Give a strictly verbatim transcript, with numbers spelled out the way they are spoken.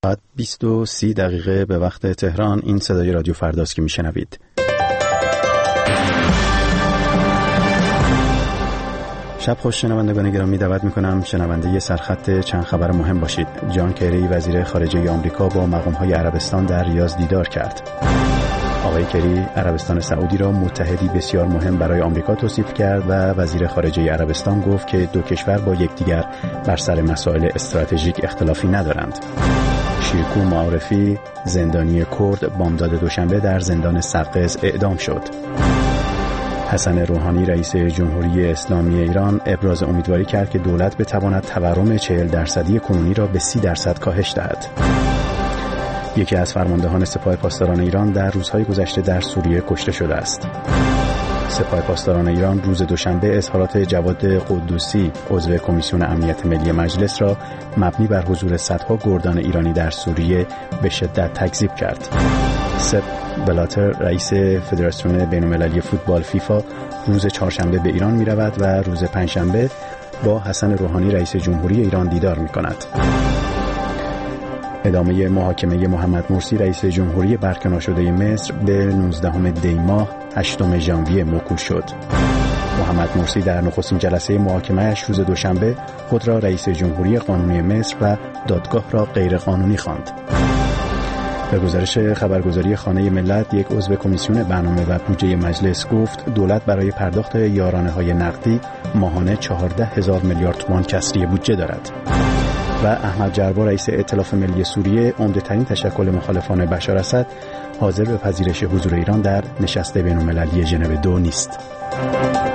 ساعت بیست و سی دقیقه به وقت تهران. این صدای رادیو فرداست که میشنوید. شب خوش شنوندگان گرامی، دعوت میکنم شنونده سرخط چند خبر مهم باشید. جان کری وزیر خارجه آمریکا با مقام‌های عربستان در ریاض دیدار کرد. آقای کری عربستان سعودی را متحدی بسیار مهم برای آمریکا توصیف کرد و وزیر خارجه عربستان گفت که دو کشور با یکدیگر بر سر مسائل استراتژیک اختلافی ندارند. شیرکو معارفی زندانی کرد بامداد دوشنبه در زندان سقز اعدام شد. حسن روحانی رئیس جمهوری اسلامی ایران ابراز امیدواری کرد که دولت بتواند تورم چهل درصدی کنونی را به سی درصد کاهش دهد. یکی از فرماندهان سپاه پاسداران ایران در روزهای گذشته در سوریه کشته شده است. سپاه پاسداران ایران روز دوشنبه اظهارات جواد قدوسی عضو کمیسیون امنیت ملی مجلس را مبنی بر حضور صدها گردان ایرانی در سوریه به شدت تکذیب کرد. سپ بلاتر رئیس فدراسیون بین‌المللی فوتبال فیفا روز چهارشنبه به ایران می رود و روز پنجشنبه با حسن روحانی رئیس جمهوری ایران دیدار می کند. ادامه محاکمه محمد مرسی رئیس جمهوری برکنار شده مصر به نوزدهم دی ماه هشتم ژانویه موکول شد. محمد مرسی در نخستین جلسه محاکمه‌اش روز دوشنبه خود را رئیس جمهوری قانونی مصر و دادگاه را غیر قانونی خواند. به گزارش خبرگزاری خانه ملت، یک عضو کمیسیون برنامه و بودجه مجلس گفت دولت برای پرداخت یارانه‌های نقدی ماهانه چهارده هزار میلیارد تومان کسری بودجه دارد. و احمد جربا رئیس ائتلاف ملی سوریه، عمده‌ترین تشکل مخالفان بشار اسد، حاضر به پذیرش حضور ایران در نشست بین‌المللی ژنو دو نیست.